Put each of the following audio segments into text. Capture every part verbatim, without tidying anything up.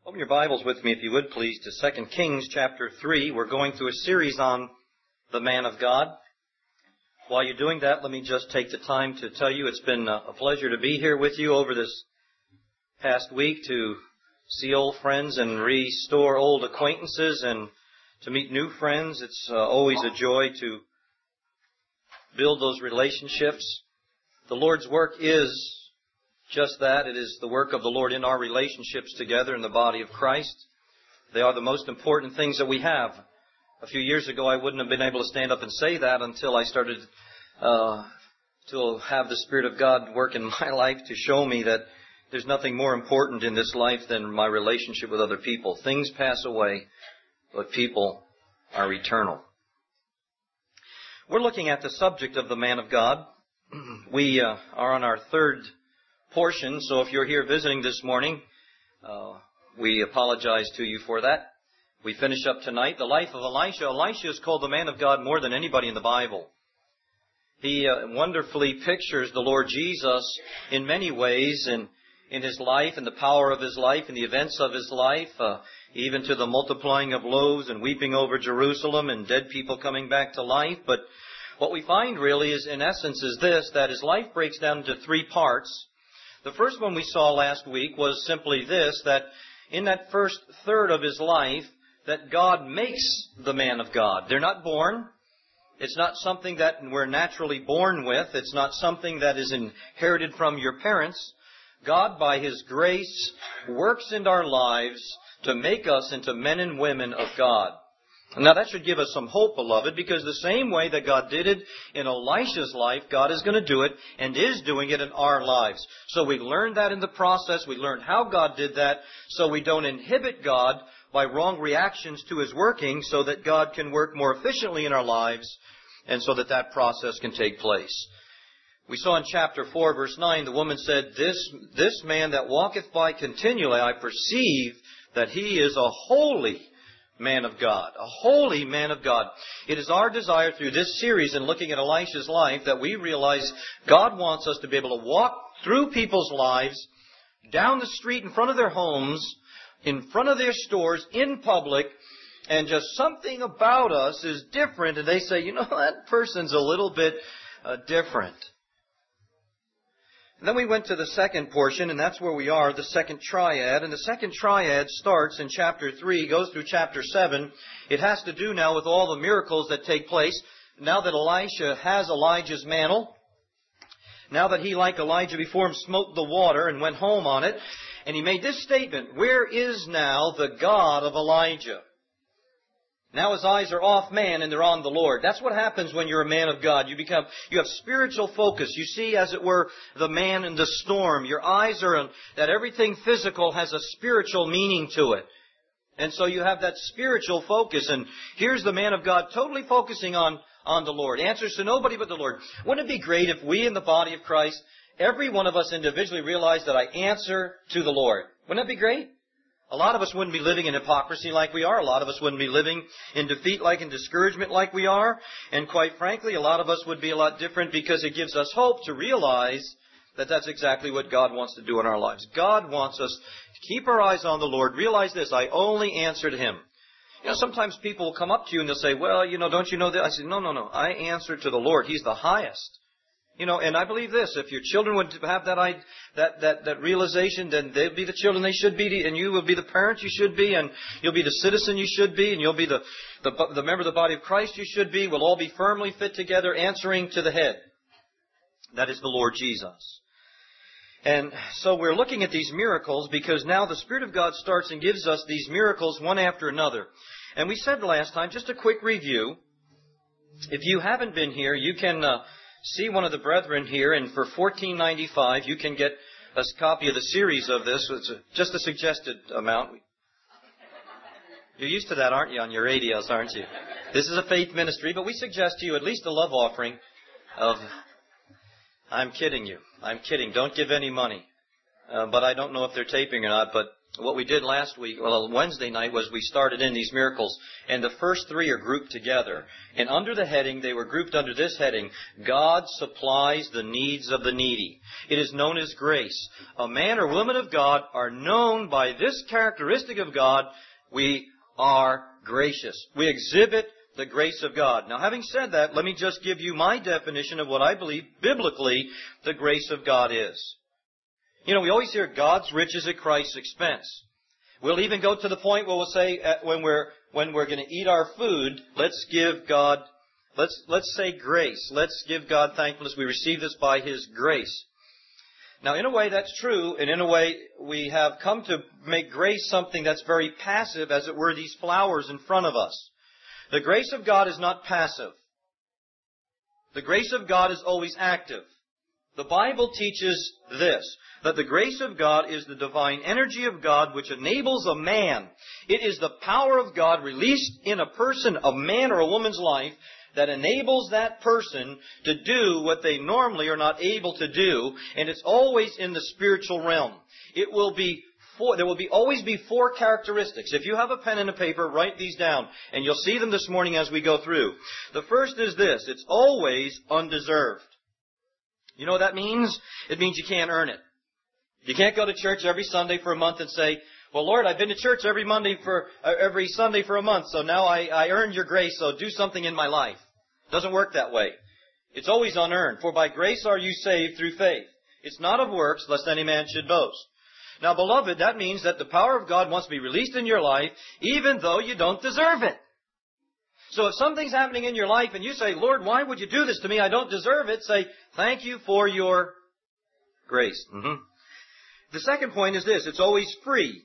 Open your Bibles with me, if you would, please, to Second Kings chapter three. We're going through a series on the man of God. While you're doing that, let me just take the time to tell you it's been a pleasure to be here with you over this past week to see old friends and restore old acquaintances and to meet new friends. It's uh, always a joy to build those relationships. The Lord's work is just that. It is the work of the Lord in our relationships together in the body of Christ. They are the most important things that we have. A few years ago, I wouldn't have been able to stand up and say that until I started uh, to have the Spirit of God work in my life to show me that there's nothing more important in this life than my relationship with other people. Things pass away, but people are eternal. We're looking at the subject of the man of God. We uh, are on our third portion, so if you're here visiting this morning, uh, we apologize to you for that. We finish up tonight the life of Elisha. Elisha is called the man of God more than anybody in the Bible. He uh, wonderfully pictures the Lord Jesus in many ways in, in his life and the power of his life and the events of his life, uh, even to the multiplying of loaves and weeping over Jerusalem and dead people coming back to life. But what we find really is, in essence, is this, that his life breaks down into three parts. The first one we saw last week was simply this, that in that first third of his life, that God makes the man of God. They're not born. It's not something that we're naturally born with. It's not something that is inherited from your parents. God, by His grace, works in our lives to make us into men and women of God. Now that should give us some hope, beloved, because the same way that God did it in Elisha's life, God is going to do it and is doing it in our lives. So we learned that in the process. We learned how God did that so we don't inhibit God by wrong reactions to His working, so that God can work more efficiently in our lives and so that that process can take place. We saw in chapter four, verse nine, the woman said, This, this man that walketh by continually, I perceive that he is a holy man of God, a holy man of God. It is our desire through this series and looking at Elisha's life that we realize God wants us to be able to walk through people's lives, down the street in front of their homes, in front of their stores, in public, and just something about us is different, and they say, you know, that person's a little bit uh, different. And then we went to the second portion, and that's where we are, the second triad. And the second triad starts in chapter three, goes through chapter seven. It has to do now with all the miracles that take place. Now that Elisha has Elijah's mantle, now that he, like Elijah before him, smote the water and went home on it, and he made this statement, Where is now the God of Elijah? Now his eyes are off man and they're on the Lord. That's what happens when you're a man of God. You become, you have spiritual focus. You see, as it were, the man in the storm. Your eyes are on that everything physical has a spiritual meaning to it. And so you have that spiritual focus. And here's the man of God totally focusing on, on the Lord. Answers to nobody but the Lord. Wouldn't it be great if we in the body of Christ, every one of us individually realized that I answer to the Lord? Wouldn't that be great? A lot of us wouldn't be living in hypocrisy like we are. A lot of us wouldn't be living in defeat like in discouragement like we are. And quite frankly, a lot of us would be a lot different because it gives us hope to realize that that's exactly what God wants to do in our lives. God wants us to keep our eyes on the Lord. Realize this, I only answer to Him. You know, sometimes people will come up to you and they'll say, well, you know, don't you know that? I say, no, no, no. I answer to the Lord. He's the highest. You know, and I believe this, if your children would have that that that that realization, then they'll be the children they should be, and you will be the parents you should be, and you'll be the citizen you should be, and you'll be the, the, the member of the body of Christ you should be. We'll all be firmly fit together, answering to the head. That is the Lord Jesus. And so we're looking at these miracles because now the Spirit of God starts and gives us these miracles one after another. And we said last time, just a quick review. If you haven't been here, you can Uh, see one of the brethren here, and for fourteen ninety-five you can get a copy of the series of this. It's a, just a suggested amount. You're used to that, aren't you, on your radios, aren't you? This is a faith ministry, but we suggest to you at least a love offering of... I'm kidding you. I'm kidding. Don't give any money. Uh, but I don't know if they're taping or not, but what we did last week, well, Wednesday night, was we started in these miracles, and the first three are grouped together. And under the heading, they were grouped under this heading, God supplies the needs of the needy. It is known as grace. A man or woman of God are known by this characteristic of God: we are gracious. We exhibit the grace of God. Now, having said that, let me just give you my definition of what I believe biblically the grace of God is. You know, we always hear God's riches at Christ's expense. We'll even go to the point where we'll say, uh, when we're when we're going to eat our food, let's give God, let's let's say grace. Let's give God thankfulness. We receive this by His grace. Now, in a way, that's true, and in a way, we have come to make grace something that's very passive, as it were, these flowers in front of us. The grace of God is not passive. The grace of God is always active. The Bible teaches this, that the grace of God is the divine energy of God which enables a man. It is the power of God released in a person, a man or a woman's life, that enables that person to do what they normally are not able to do, and it's always in the spiritual realm. It will be four, there will be always be four characteristics. If you have a pen and a paper, write these down, and you'll see them this morning as we go through. The first is this: it's always undeserved. You know what that means? It means you can't earn it. You can't go to church every Sunday for a month and say, well, Lord, I've been to church every Monday for uh, every Sunday for a month, so now I, I earned your grace, so do something in my life. It doesn't work that way. It's always unearned. For by grace are you saved through faith. It's not of works, lest any man should boast. Now, beloved, that means that the power of God wants to be released in your life, even though you don't deserve it. So if something's happening in your life and you say, Lord, why would you do this to me? I don't deserve it. Say, thank you for your grace. Mm-hmm. The second point is this: it's always free.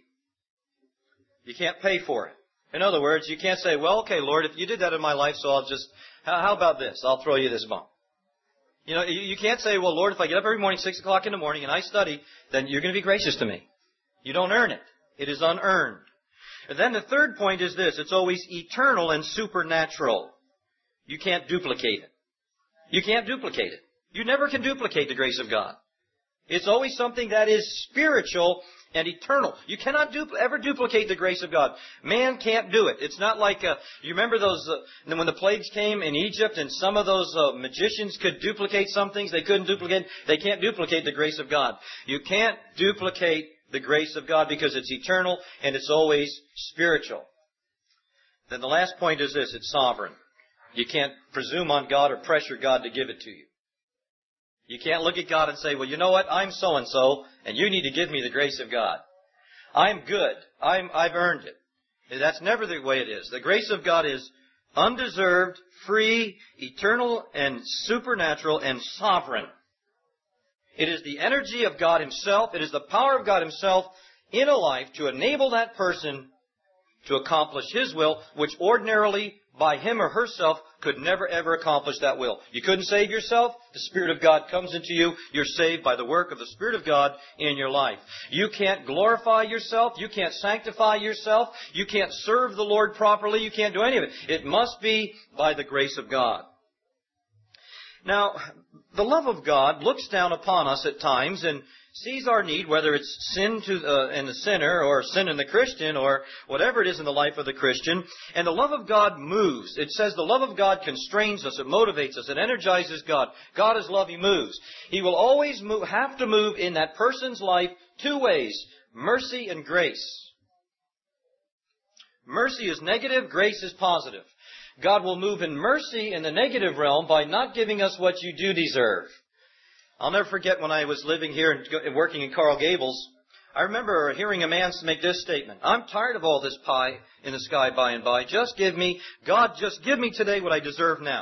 You can't pay for it. In other words, you can't say, well, okay, Lord, if you did that in my life, so I'll just, how, how about this? I'll throw you this bone. You know, you, you can't say, well, Lord, if I get up every morning, six o'clock in the morning, and I study, then you're going to be gracious to me. You don't earn it. It is unearned. And then the third point is this: it's always eternal and supernatural. You can't duplicate it. You can't duplicate it. You never can duplicate the grace of God. It's always something that is spiritual and eternal. You cannot dupl- ever duplicate the grace of God. Man can't do it. It's not like, uh, you remember those, uh, when the plagues came in Egypt and some of those uh, magicians could duplicate some things they couldn't duplicate? They can't duplicate the grace of God. You can't duplicate the grace of God because it's eternal and it's always spiritual. Then the last point is this: it's sovereign. You can't presume on God or pressure God to give it to you. You can't look at God and say, well, you know what, I'm so-and-so, and you need to give me the grace of God. I'm good. I'm, I've earned it. That's never the way it is. The grace of God is undeserved, free, eternal, and supernatural, and sovereign. It is the energy of God Himself. It is the power of God Himself in a life to enable that person to accomplish His will, which ordinarily, by him or herself, could never ever accomplish that will. You couldn't save yourself. The Spirit of God comes into you. You're saved by the work of the Spirit of God in your life. You can't glorify yourself. You can't sanctify yourself. You can't serve the Lord properly. You can't do any of it. It must be by the grace of God. Now, the love of God looks down upon us at times and sees our need, whether it's sin to uh, in the sinner or sin in the Christian or whatever it is in the life of the Christian. And the love of God moves. It says the love of God constrains us. It motivates us. It energizes God. God is love. He moves. He will always move, have to move in that person's life two ways: mercy and grace. Mercy is negative. Grace is positive. God will move in mercy in the negative realm by not giving us what you do deserve. I'll never forget when I was living here and working in Coral Gables, I remember hearing a man make this statement: I'm tired of all this pie in the sky by and by. Just give me, God, just give me today what I deserve now.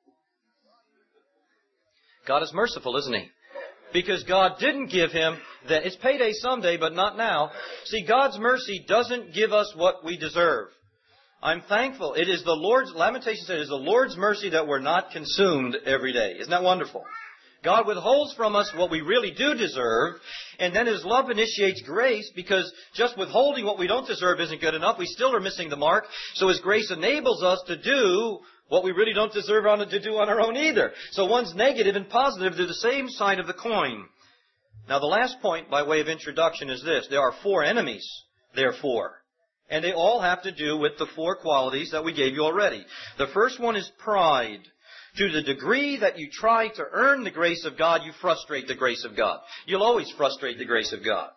God is merciful, isn't He? Because God didn't give him that. It's payday someday, but not now. See, God's mercy doesn't give us what we deserve. I'm thankful. It is the Lord's, Lamentations said, it is the Lord's mercy that we're not consumed every day. Isn't that wonderful? God withholds from us what we really do deserve, and then His love initiates grace, because just withholding what we don't deserve isn't good enough. We still are missing the mark. So His grace enables us to do what we really don't deserve to do on our own either. So one's negative and positive. They're the same side of the coin. Now the last point by way of introduction is this: there are four enemies therefore. And they all have to do with the four qualities that we gave you already. The first one is pride. To the degree that you try to earn the grace of God, you frustrate the grace of God. You'll always frustrate the grace of God.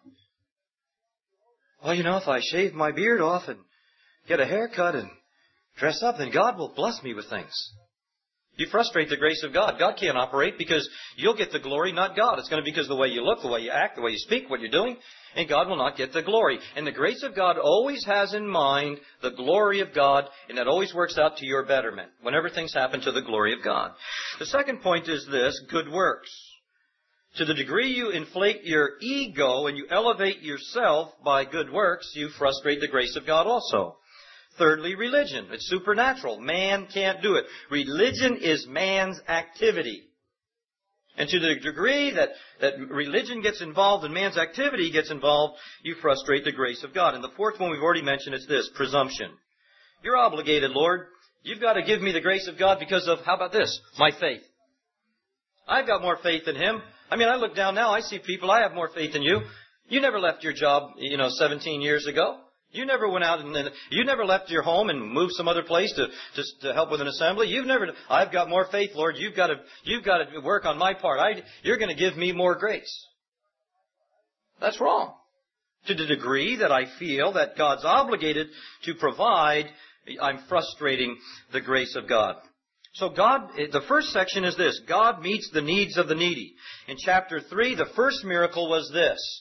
Well, you know, if I shave my beard off and get a haircut and dress up, then God will bless me with things. You frustrate the grace of God. God can't operate because you'll get the glory, not God. It's going to be because of the way you look, the way you act, the way you speak, what you're doing, and God will not get the glory. And the grace of God always has in mind the glory of God, and that always works out to your betterment whenever things happen to the glory of God. The second point is this, good works. To the degree you inflate your ego and you elevate yourself by good works, you frustrate the grace of God also. Thirdly, religion. It's supernatural. Man can't do it. Religion is man's activity. And to the degree that, that religion gets involved and man's activity gets involved, you frustrate the grace of God. And the fourth one we've already mentioned is this, presumption. You're obligated, Lord. You've got to give me the grace of God because of, how about this, my faith. I've got more faith than Him. I mean, I look down now, I see people, I have more faith than you. You never left your job, you know, seventeen years ago. You never went out and you never left your home and moved some other place to, to to help with an assembly. You've never. I've got more faith, Lord. You've got to you've got to work on my part. I, you're going to give me more grace. That's wrong. To the degree that I feel that God's obligated to provide, I'm frustrating the grace of God. So God, the first section is this: God meets the needs of the needy. In chapter three, the first miracle was this.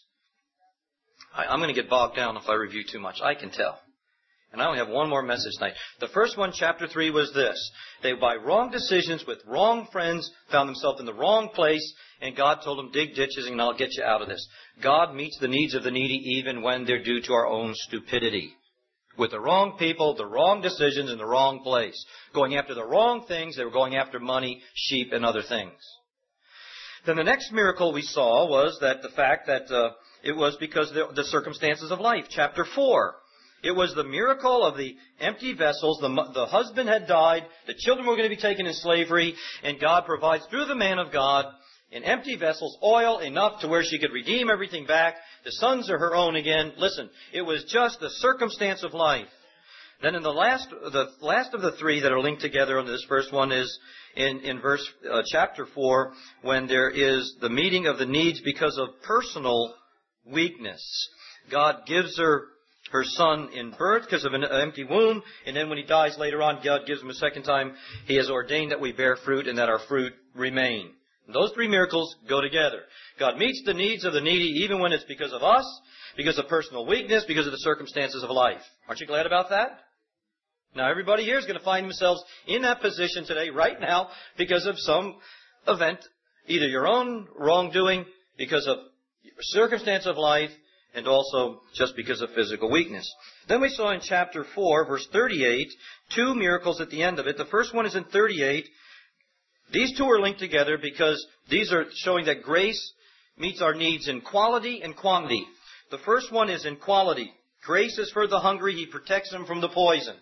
I'm going to get bogged down if I review too much. I can tell. And I only have one more message tonight. The first one, chapter three, was this. They, by wrong decisions with wrong friends, found themselves in the wrong place, and God told them, dig ditches and I'll get you out of this. God meets the needs of the needy even when they're due to our own stupidity. With the wrong people, the wrong decisions, in the wrong place. Going after the wrong things, they were going after money, sheep, and other things. Then the next miracle we saw was that the fact that... Uh, It was because of the circumstances of life. Chapter four. It was the miracle of the empty vessels. The, the husband had died. The children were going to be taken in slavery. And God provides through the man of God in empty vessels oil enough to where she could redeem everything back. The sons are her own again. Listen, it was just the circumstance of life. Then in the last, the last of the three that are linked together in this first one is in, in verse, uh, chapter four, when there is the meeting of the needs because of personal weakness. God gives her her son in birth because of an empty womb, and then when he dies later on, God gives him a second time. He has ordained that we bear fruit and that our fruit remain. And those three miracles go together. God meets the needs of the needy even when it's because of us, because of personal weakness, because of the circumstances of life. Aren't you glad about that? Now everybody here is going to find themselves in that position today, right now, because of some event, either your own wrongdoing, because of circumstance of life, and also just because of physical weakness. Then we saw in chapter four, verse thirty-eight, two miracles at the end of it. The first one is in thirty-eight. These two are linked together because these are showing that grace meets our needs in quality and quantity. The first one is in quality. Grace is for the hungry. He protects them from the poison.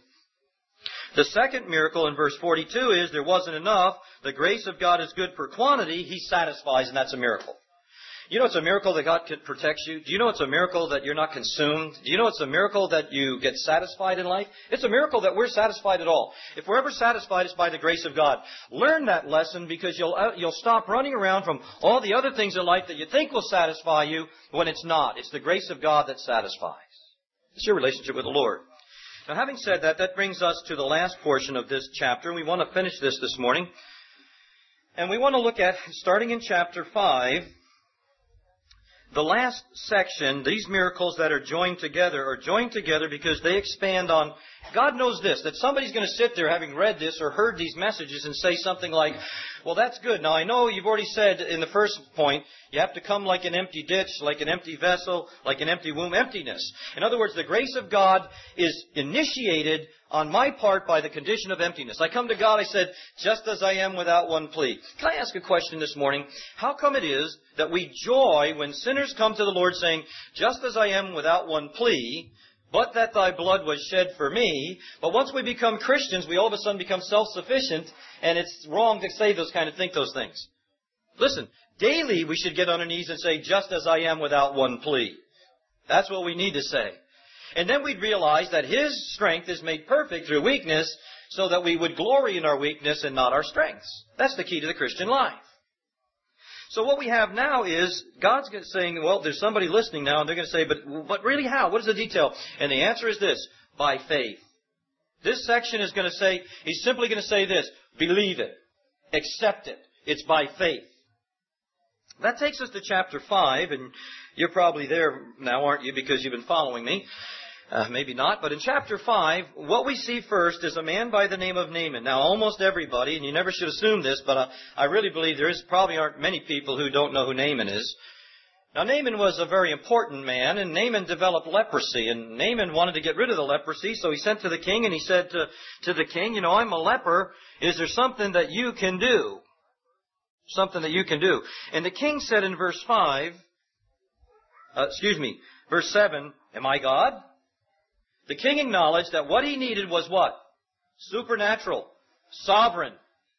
The second miracle in verse forty-two is there wasn't enough. The grace of God is good for quantity. He satisfies, and that's a miracle. You know it's a miracle that God protects you? Do you know it's a miracle that you're not consumed? Do you know it's a miracle that you get satisfied in life? It's a miracle that we're satisfied at all. If we're ever satisfied, it's by the grace of God. Learn that lesson because you'll you'll stop running around from all the other things in life that you think will satisfy you when it's not. It's the grace of God that satisfies. It's your relationship with the Lord. Now, having said that, that brings us to the last portion of this chapter. And we want to finish this this morning. And we want to look at, starting in chapter five, the last section, these miracles that are joined together are joined together because they expand on, God knows this, that somebody's going to sit there having read this or heard these messages and say something like, well, that's good. Now, I know you've already said in the first point, you have to come like an empty ditch, like an empty vessel, like an empty womb, emptiness. In other words, the grace of God is initiated on my part by the condition of emptiness. I come to God, I said, just as I am without one plea. Can I ask a question this morning? How come it is that we joy when sinners come to the Lord saying, just as I am without one plea, but that thy blood was shed for me. But once we become Christians, we all of a sudden become self-sufficient, and it's wrong to say those kind of, think those things. Listen, daily we should get on our knees and say, just as I am without one plea. That's what we need to say. And then we'd realize that His strength is made perfect through weakness, so that we would glory in our weakness and not our strengths. That's the key to the Christian life. So what we have now is God's saying, well, there's somebody listening now, and they're going to say, but, but really how? What is the detail? And the answer is this: by faith. This section is going to say, He's simply going to say this: believe it. Accept it. It's by faith. That takes us to chapter five, and you're probably there now, aren't you, because you've been following me. Uh, maybe not, but in chapter five, what we see first is a man by the name of Naaman. Now, almost everybody, and you never should assume this, but uh, I really believe there is probably aren't many people who don't know who Naaman is. Now, Naaman was a very important man, and Naaman developed leprosy, and Naaman wanted to get rid of the leprosy, so he sent to the king, and he said to, to the king, you know, I'm a leper. Is there something that you can do? Something that you can do. And the king said in verse five, uh, excuse me, verse seven, am I God? The king acknowledged that what he needed was what? Supernatural. Sovereign.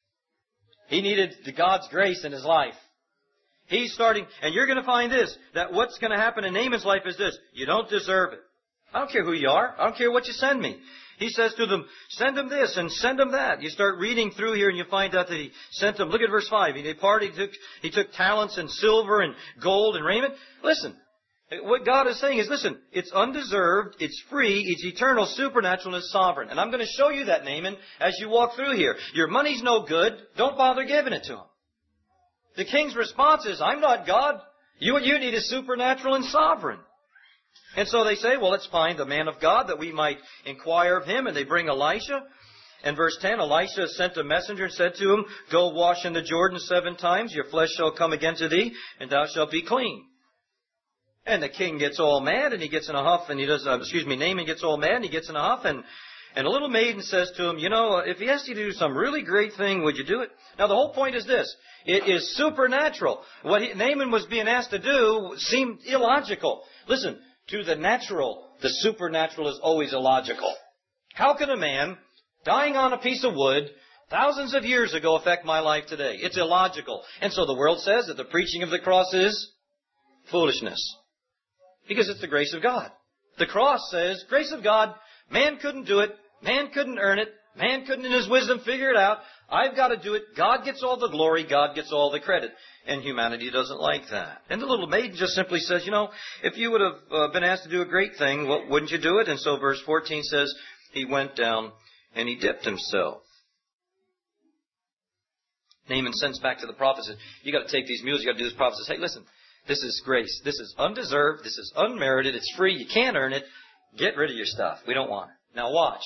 He needed the God's grace in his life. He's starting, and you're going to find this, that what's going to happen in Naaman's life is this: you don't deserve it. I don't care who you are. I don't care what you send me. He says to them, send them this and send them that. You start reading through here and you find out that he sent them. Look at verse five. He departed, he took, he took talents and silver and gold and raiment. Listen. What God is saying is, listen, it's undeserved, it's free, it's eternal, supernatural, and it's sovereign. And I'm going to show you that, Naaman, as you walk through here. Your money's no good. Don't bother giving it to him. The king's response is, I'm not God. You, what you need is supernatural and sovereign. And so they say, well, let's find the man of God that we might inquire of him. And they bring Elisha. And verse ten, Elisha sent a messenger and said to him, go wash in the Jordan seven times. Your flesh shall come again to thee, and thou shalt be clean. And the king gets all mad, and he gets in a huff, and he does, uh, excuse me, Naaman gets all mad, and he gets in a huff, and, and a little maiden says to him, you know, if he asked you to do some really great thing, would you do it? Now, the whole point is this: it is supernatural. What he, Naaman was being asked to do seemed illogical. Listen, to the natural, the supernatural is always illogical. How can a man dying on a piece of wood thousands of years ago affect my life today? It's illogical. And so the world says that the preaching of the cross is foolishness. Because it's the grace of God. The cross says, grace of God, man couldn't do it, man couldn't earn it, man couldn't in his wisdom figure it out. I've got to do it. God gets all the glory, God gets all the credit. And humanity doesn't like that. And the little maiden just simply says, you know, if you would have uh, been asked to do a great thing, well, wouldn't you do it? And so verse fourteen says, he went down and he dipped himself. Naaman sends back to the prophet and says, you got to take these mules, you got to do this. Prophet says, hey, listen. This is grace. This is undeserved. This is unmerited. It's free. You can't earn it. Get rid of your stuff. We don't want it. Now watch.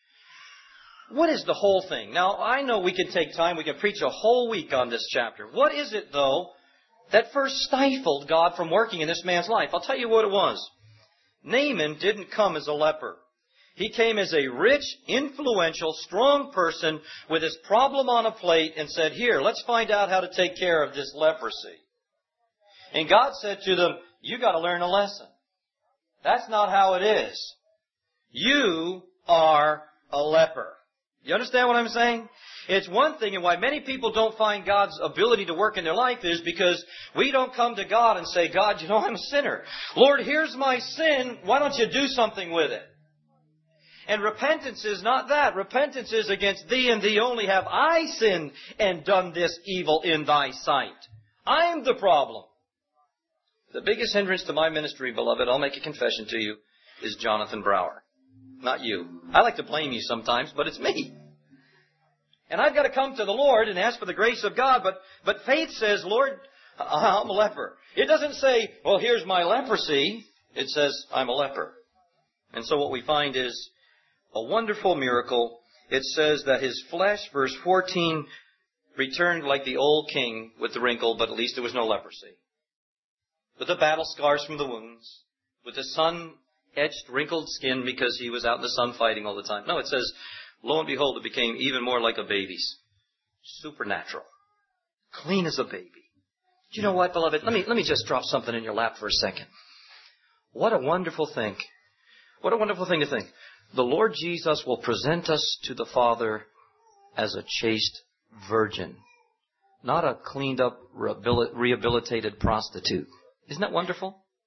What is the whole thing? Now, I know we can take time. We can preach a whole week on this chapter. What is it, though, that first stifled God from working in this man's life? I'll tell you what it was. Naaman didn't come as a leper. He came as a rich, influential, strong person with his problem on a plate and said, here, let's find out how to take care of this leprosy. And God said to them, you got to learn a lesson. That's not how it is. You are a leper. You understand what I'm saying? It's one thing, and why many people don't find God's ability to work in their life is because we don't come to God and say, God, you know, I'm a sinner. Lord, here's my sin. Why don't you do something with it? And repentance is not that. Repentance is against thee and thee only have I sinned and done this evil in thy sight. I'm the problem. The biggest hindrance to my ministry, beloved, I'll make a confession to you, is Jonathan Brower. Not you. I like to blame you sometimes, but it's me. And I've got to come to the Lord and ask for the grace of God, but, but faith says, Lord, I'm a leper. It doesn't say, well, here's my leprosy. It says, I'm a leper. And so what we find is a wonderful miracle. It says that his flesh, verse fourteen, returned like the old king with the wrinkle, but at least there was no leprosy. With the battle scars from the wounds, with the sun-etched, wrinkled skin because he was out in the sun fighting all the time. No, it says, lo and behold, it became even more like a baby's. Supernatural. Clean as a baby. Do you know what, beloved? Let me, let me just drop something in your lap for a second. What a wonderful thing. What a wonderful thing to think. The Lord Jesus will present us to the Father as a chaste virgin. Not a cleaned up, rehabilitated prostitute. Isn't that wonderful?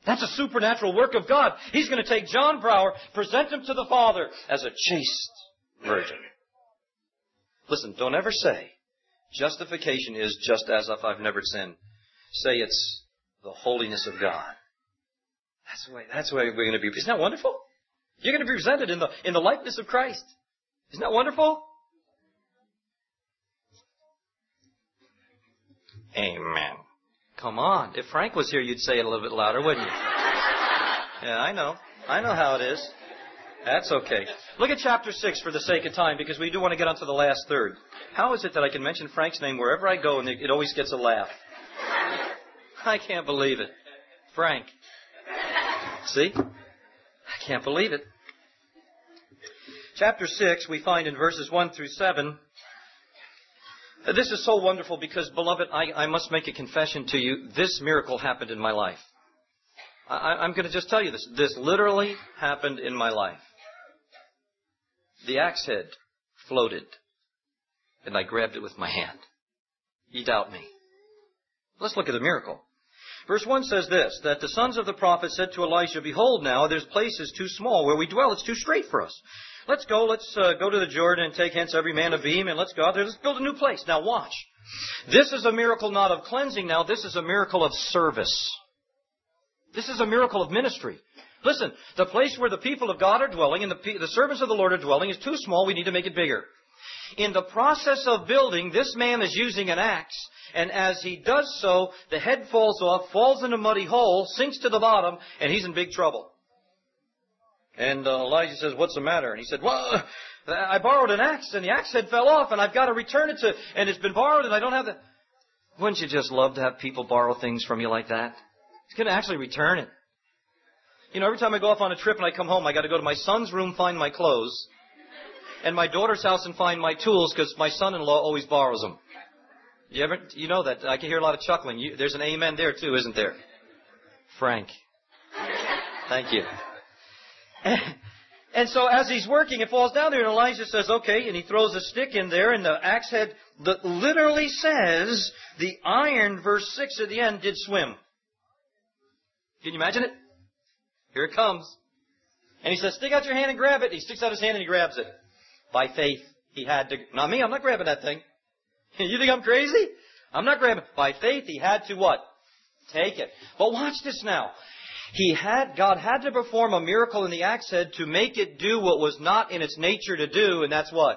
That's a supernatural work of God. He's going to take John Brower, present him to the Father as a chaste virgin. Listen, don't ever say justification is just as if I've never sinned. Say it's the holiness of God. That's the way, that's the way we're going to be. Isn't that wonderful? You're going to be presented in the, in the likeness of Christ. Isn't that wonderful? Amen. Come on. If Frank was here, you'd say it a little bit louder, wouldn't you? Yeah, I know. I know how it is. That's okay. Look at chapter six for the sake of time, because we do want to get on to the last third. How is it that I can mention Frank's name wherever I go and it always gets a laugh? I can't believe it. Frank. See? I can't believe it. Chapter six, we find in verses one through seven. This is so wonderful because, beloved, I, I must make a confession to you. This miracle happened in my life. I, I'm going to just tell you this. This literally happened in my life. The axe head floated, and I grabbed it with my hand. You doubt me. Let's look at the miracle. Verse one says this, that the sons of the prophet said to Elisha, behold now, there's places too small where we dwell. It's too straight for us. Let's go, let's uh, go to the Jordan and take hence every man a beam, and let's go out there. Let's build a new place. Now watch. This is a miracle not of cleansing now. This is a miracle of service. This is a miracle of ministry. Listen, the place where the people of God are dwelling and the, the servants of the Lord are dwelling is too small. We need to make it bigger. In the process of building, this man is using an axe. And as he does so, the head falls off, falls in a muddy hole, sinks to the bottom, and he's in big trouble. And uh, Elijah says, what's the matter? And he said, well, I borrowed an axe, and the axe head fell off, and I've got to return it to, and it's been borrowed, and I don't have the... Wouldn't you just love to have people borrow things from you like that? He's going to actually return it. You know, every time I go off on a trip and I come home, I got to go to my son's room, find my clothes, and my daughter's house and find my tools, because my son-in-law always borrows them. You ever, you know that. I can hear a lot of chuckling. You, there's an amen there, too, isn't there? Frank. Thank you. And, and so as he's working, it falls down there, and Elijah says, okay, and he throws a stick in there, and the axe head that literally says, the iron, verse six at the end, did swim. Can you imagine it? Here it comes. And he says, stick out your hand and grab it. He sticks out his hand and he grabs it. By faith, he had to, not me, I'm not grabbing that thing. You think I'm crazy? I'm not grabbing. By faith, he had to what? Take it. But watch this now. He had, God had to perform a miracle in the axe head to make it do what was not in its nature to do, and that's what?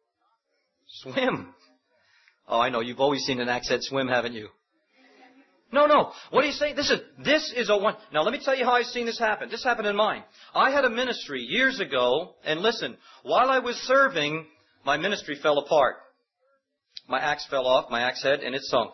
Swim. Oh, I know. You've always seen an axe head swim, haven't you? No, no. What are you saying? This is, this is a one. Now, let me tell you how I've seen this happen. This happened in mine. I had a ministry years ago, and listen, while I was serving, my ministry fell apart. My axe fell off, my axe head, and it sunk.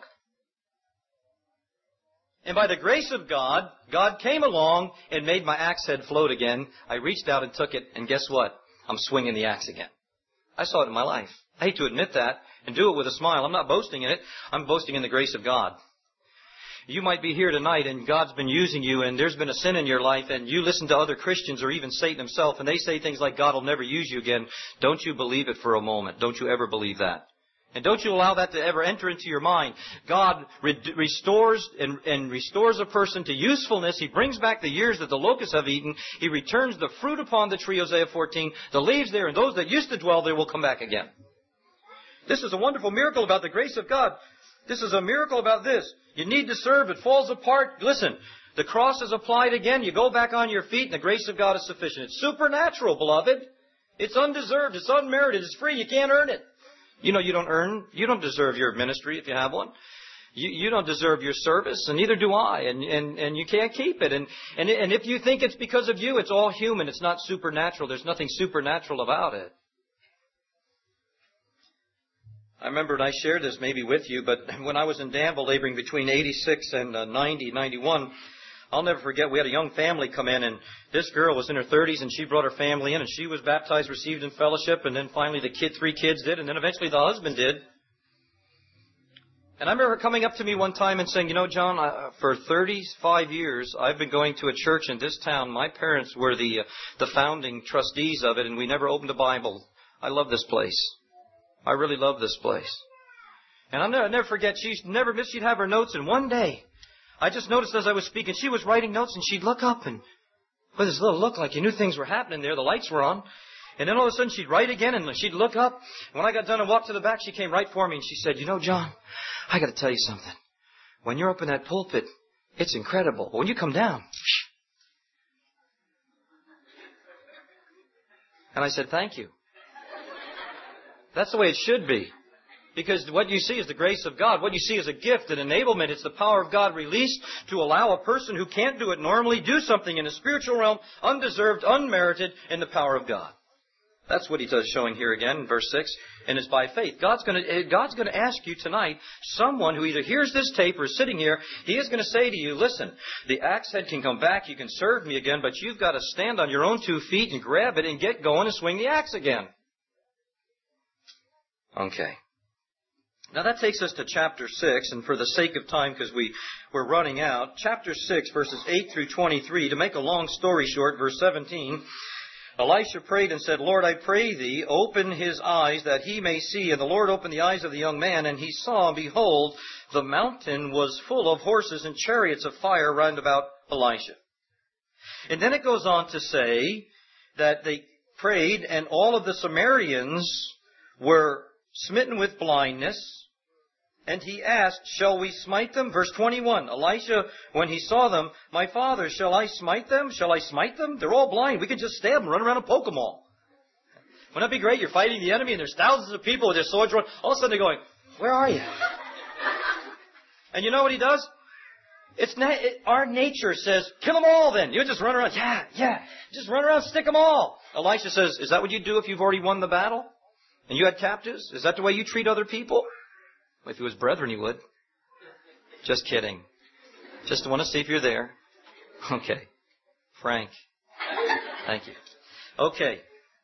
And by the grace of God, God came along and made my axe head float again. I reached out and took it, and guess what? I'm swinging the axe again. I saw it in my life. I hate to admit that and do it with a smile. I'm not boasting in it. I'm boasting in the grace of God. You might be here tonight and God's been using you and there's been a sin in your life and you listen to other Christians or even Satan himself and they say things like God will never use you again. Don't you believe it for a moment. Don't you ever believe that. And don't you allow that to ever enter into your mind. God re- restores and, and restores a person to usefulness. He brings back the years that the locusts have eaten. He returns the fruit upon the tree, Hosea fourteen. The leaves there and those that used to dwell there will come back again. This is a wonderful miracle about the grace of God. This is a miracle about this. You need to serve. It falls apart. Listen, the cross is applied again. You go back on your feet and the grace of God is sufficient. It's supernatural, beloved. It's undeserved. It's unmerited. It's free. You can't earn it. You know you don't earn, you don't deserve your ministry if you have one. You, you don't deserve your service, and neither do I, and, and, and you can't keep it. And, and, and if you think it's because of you, it's all human. It's not supernatural. There's nothing supernatural about it. I remember, and I shared this maybe with you, but when I was in Danville laboring between eighty-six and uh, ninety, ninety-one, I'll never forget, we had a young family come in, and this girl was in her thirties, and she brought her family in, and she was baptized, received in fellowship, and then finally the kid, three kids did, and then eventually the husband did. And I remember her coming up to me one time and saying, you know, John, I, for thirty-five years, I've been going to a church in this town. My parents were the uh, the founding trustees of it, and we never opened a Bible. I love this place. I really love this place. And I'll never, I'll never forget, she never missed, she'd have her notes, and one day, I just noticed as I was speaking, she was writing notes and she'd look up and with this little look like you knew things were happening there. The lights were on. And then all of a sudden she'd write again and she'd look up. When I got done and walked to the back, she came right for me and she said, you know, John, I got to tell you something. When you're up in that pulpit, it's incredible. But when you come down. And I said, thank you. That's the way it should be. Because what you see is the grace of God. What you see is a gift, an enablement. It's the power of God released to allow a person who can't do it normally do something in the spiritual realm, undeserved, unmerited, in the power of God. That's what he does showing here again in verse six. And it's by faith. God's going to, God's going to ask you tonight, someone who either hears this tape or is sitting here, he is going to say to you, listen, the axe head can come back, you can serve me again, but you've got to stand on your own two feet and grab it and get going and swing the axe again. Okay. Now that takes us to chapter six, and for the sake of time, because we, we're running out, chapter six, verses eight through twenty-three, to make a long story short, verse seventeen, Elisha prayed and said, Lord, I pray thee, open his eyes that he may see. And the Lord opened the eyes of the young man, and he saw, and behold, the mountain was full of horses and chariots of fire round about Elisha. And then it goes on to say that they prayed, and all of the Samaritans were smitten with blindness. And he asked, shall we smite them? Verse twenty-one, Elisha, when he saw them, my father, shall I smite them? Shall I smite them? They're all blind. We could just stab them, run around and poke them all. Wouldn't that be great? You're fighting the enemy and there's thousands of people with their swords drawn. All of a sudden they're going, where are you? And you know what he does? It's na- it, our nature says, kill them all then. You just run around. Yeah, yeah. Just run around, stick them all. Elisha says, is that what you do if you've already won the battle? And you had captives? Is that the way you treat other people? If he was brethren, he would. Just kidding. Just want to see if you're there. Okay. Frank. Thank you. Okay.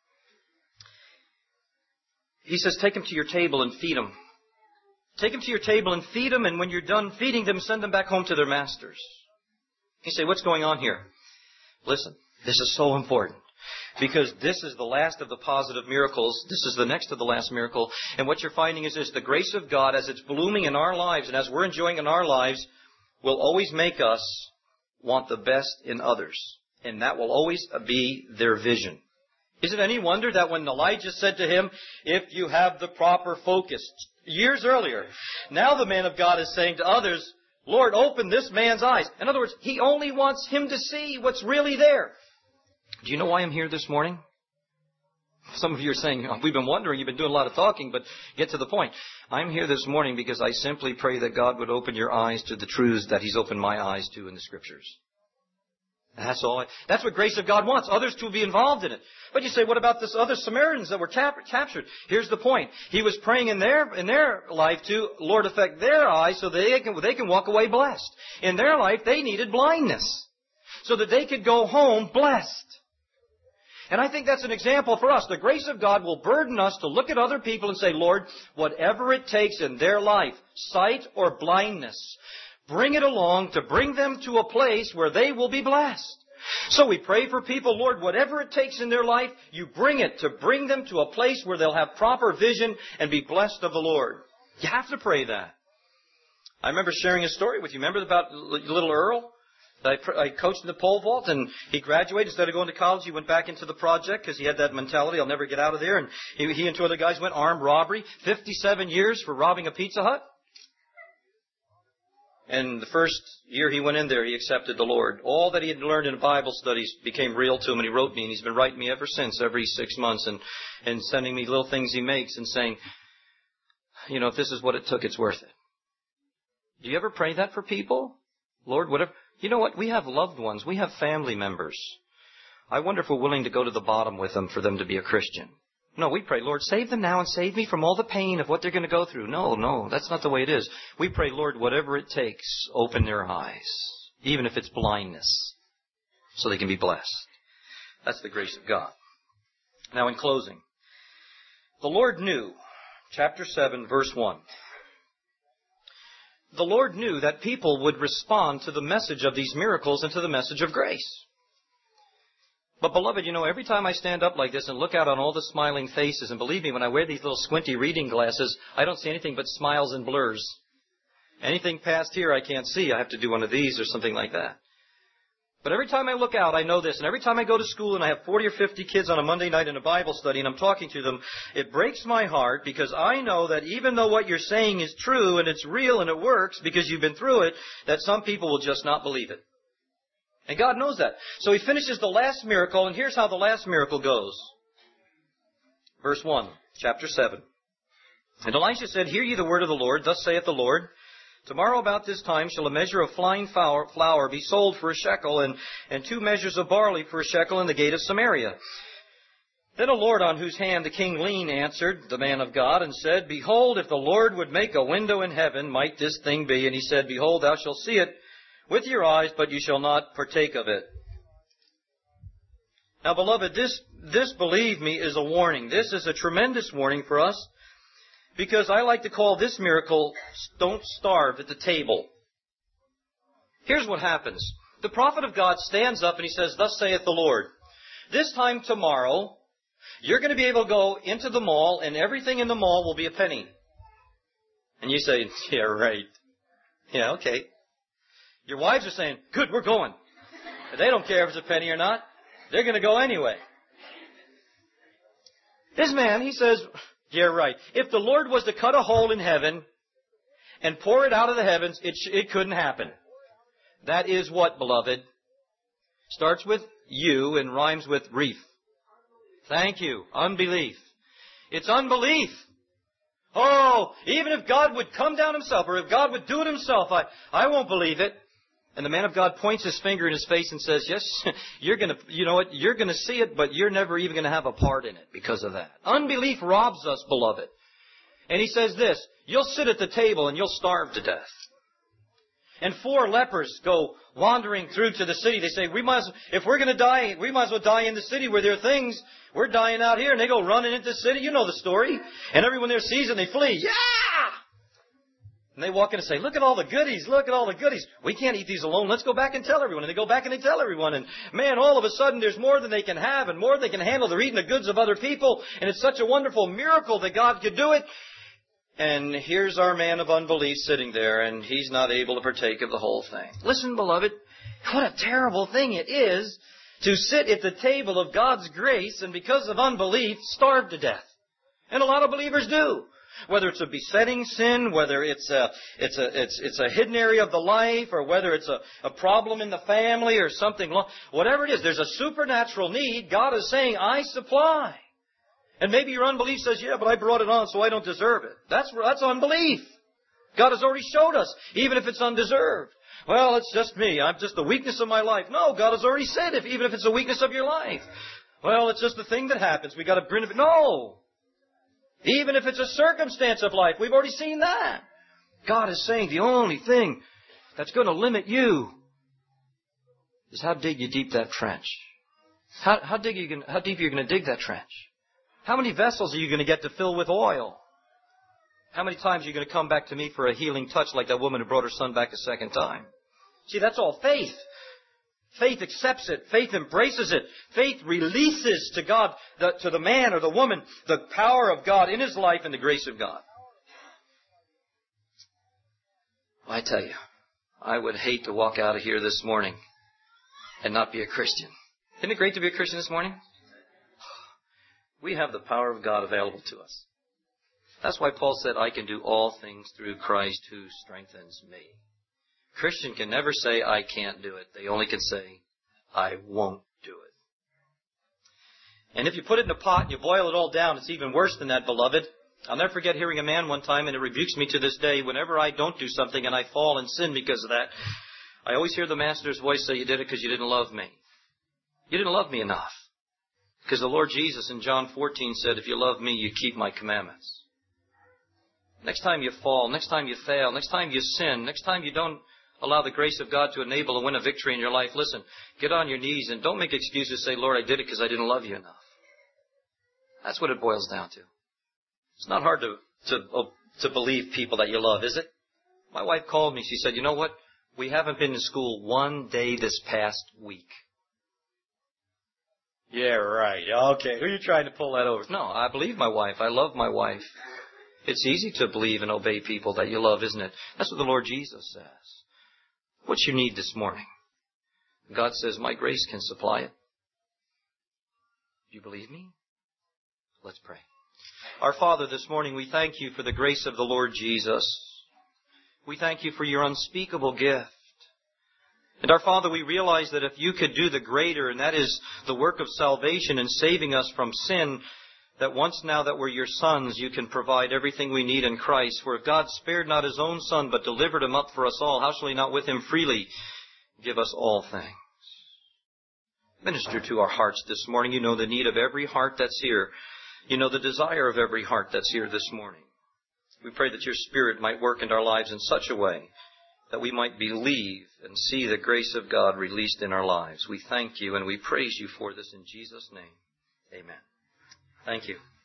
He says, take them to your table and feed them. Take them to your table and feed them, and when you're done feeding them, send them back home to their masters. You say, what's going on here? Listen, this is so important. Because this is the last of the positive miracles. This is the next to the last miracle. And what you're finding is this, the grace of God, as it's blooming in our lives and as we're enjoying in our lives, will always make us want the best in others. And that will always be their vision. Is it any wonder that when Elijah said to him, if you have the proper focus, years earlier, now the man of God is saying to others, Lord, open this man's eyes. In other words, he only wants him to see what's really there. Do you know why I'm here this morning? Some of you are saying, we've been wondering, you've been doing a lot of talking, but get to the point. I'm here this morning because I simply pray that God would open your eyes to the truths that He's opened my eyes to in the Scriptures. That's all. I, that's what grace of God wants, others to be involved in it. But you say, what about this other Samaritans that were cap- captured? Here's the point. He was praying in their in their life to, Lord, affect their eyes so that they can, they can walk away blessed. In their life, they needed blindness so that they could go home blessed. And I think that's an example for us. The grace of God will burden us to look at other people and say, Lord, whatever it takes in their life, sight or blindness, bring it along to bring them to a place where they will be blessed. So we pray for people, Lord, whatever it takes in their life, you bring it to bring them to a place where they'll have proper vision and be blessed of the Lord. You have to pray that. I remember sharing a story with you. Remember about little Earl? I, I coached in the pole vault, and he graduated. Instead of going to college, he went back into the project because he had that mentality, I'll never get out of there. And he, he and two other guys went armed robbery, fifty-seven years for robbing a Pizza Hut. And the first year he went in there, he accepted the Lord. All that he had learned in Bible studies became real to him, and he wrote me, and he's been writing me ever since, every six months, and, and sending me little things he makes and saying, you know, if this is what it took, it's worth it. Do you ever pray that for people? Lord, whatever... You know what? We have loved ones. We have family members. I wonder if we're willing to go to the bottom with them for them to be a Christian. No, we pray, Lord, save them now and save me from all the pain of what they're going to go through. No, no, that's not the way it is. We pray, Lord, whatever it takes, open their eyes, even if it's blindness, so they can be blessed. That's the grace of God. Now, in closing, the Lord knew, chapter seven, verse one, the Lord knew that people would respond to the message of these miracles and to the message of grace. But beloved, you know, every time I stand up like this and look out on all the smiling faces, and believe me, when I wear these little squinty reading glasses, I don't see anything but smiles and blurs. Anything past here I can't see. I have to do one of these or something like that. But every time I look out, I know this. And every time I go to school and I have forty or fifty kids on a Monday night in a Bible study and I'm talking to them, it breaks my heart because I know that even though what you're saying is true and it's real and it works because you've been through it, that some people will just not believe it. And God knows that. So He finishes the last miracle, and here's how the last miracle goes. Verse one, chapter seven. And Elisha said, Hear ye the word of the Lord, thus saith the Lord. Tomorrow about this time shall a measure of fine flour be sold for a shekel, and, and two measures of barley for a shekel in the gate of Samaria. Then a Lord on whose hand the king leaned answered the man of God, and said, Behold, if the Lord would make a window in heaven, might this thing be? And he said, Behold, thou shalt see it with your eyes, but you shall not partake of it. Now, beloved, this, this, believe me, is a warning. This is a tremendous warning for us. Because I like to call this miracle, don't starve at the table. Here's what happens. The prophet of God stands up and he says, Thus saith the Lord. This time tomorrow, you're going to be able to go into the mall and everything in the mall will be a penny. And you say, yeah, right. Yeah, okay. Your wives are saying, good, we're going. They don't care if it's a penny or not. They're going to go anyway. This man, he says, yeah, right. If the Lord was to cut a hole in heaven and pour it out of the heavens, it, sh- it couldn't happen. That is what, beloved? Starts with you and rhymes with reef. Thank you. Unbelief. It's unbelief. Oh, even if God would come down Himself, or if God would do it Himself, I, I won't believe it. And the man of God points his finger in his face and says, yes, you're going to, you know what, you're going to see it, but you're never even going to have a part in it because of that. Unbelief robs us, beloved. And he says this, you'll sit at the table and you'll starve to death. And four lepers go wandering through to the city. They say, we might, if we're going to die, we might as well die in the city where there are things. We're dying out here. And they go running into the city. You know the story. And everyone there sees them. They flee. Yeah! And they walk in and say, look at all the goodies, look at all the goodies. We can't eat these alone. Let's go back and tell everyone. And they go back and they tell everyone. And man, all of a sudden there's more than they can have and more than they can handle. They're eating the goods of other people. And it's such a wonderful miracle that God could do it. And here's our man of unbelief sitting there, and he's not able to partake of the whole thing. Listen, beloved, what a terrible thing it is to sit at the table of God's grace and because of unbelief starve to death. And a lot of believers do. Whether it's a besetting sin, whether it's a, it's a, it's, it's a hidden area of the life, or whether it's a, a problem in the family or something, whatever it is, there's a supernatural need. God is saying, I supply. And maybe your unbelief says, yeah, but I brought it on so I don't deserve it. That's, that's unbelief. God has already showed us, even if it's undeserved. Well, it's just me. I'm just the weakness of my life. No, God has already said, if, even if it's a weakness of your life. Well, it's just the thing that happens. We've got to bring it. No. Even if it's a circumstance of life, we've already seen that. God is saying the only thing that's going to limit you is how deep you deep that trench. How, how, dig you, how deep you're going to dig that trench. How many vessels are you going to get to fill with oil? How many times are you going to come back to me for a healing touch like that woman who brought her son back a second time? See, that's all faith. Faith accepts it. Faith embraces it. Faith releases to God, the, to the man or the woman, the power of God in his life and the grace of God. I tell you, I would hate to walk out of here this morning and not be a Christian. Isn't it great to be a Christian this morning? We have the power of God available to us. That's why Paul said, I can do all things through Christ who strengthens me. Christian can never say, I can't do it. They only can say, I won't do it. And if you put it in a pot and you boil it all down, it's even worse than that, beloved. I'll never forget hearing a man one time, and it rebukes me to this day. Whenever I don't do something and I fall and sin because of that, I always hear the Master's voice say, you did it because you didn't love me. You didn't love me enough. Because the Lord Jesus in John fourteen said, if you love me, you keep my commandments. Next time you fall, next time you fail, next time you sin, next time you don't allow the grace of God to enable and win a victory in your life, listen, get on your knees and don't make excuses. Say, Lord, I did it because I didn't love you enough. That's what it boils down to. It's not hard to, to, to believe people that you love, is it? My wife called me. She said, you know what? We haven't been to school one day this past week. Yeah, right. Okay. Who are you trying to pull that over? No, I believe my wife. I love my wife. It's easy to believe and obey people that you love, isn't it? That's what the Lord Jesus says. What you need this morning? God says, my grace can supply it. Do you believe me? Let's pray. Our Father, this morning we thank you for the grace of the Lord Jesus. We thank you for your unspeakable gift. And our Father, we realize that if you could do the greater, and that is the work of salvation and saving us from sin, that once now that we're your sons, you can provide everything we need in Christ. For if God spared not his own Son, but delivered him up for us all, how shall he not with him freely give us all things? Minister to our hearts this morning. You know the need of every heart that's here. You know the desire of every heart that's here this morning. We pray that your Spirit might work in our lives in such a way that we might believe and see the grace of God released in our lives. We thank you and we praise you for this in Jesus' name. Amen. Thank you.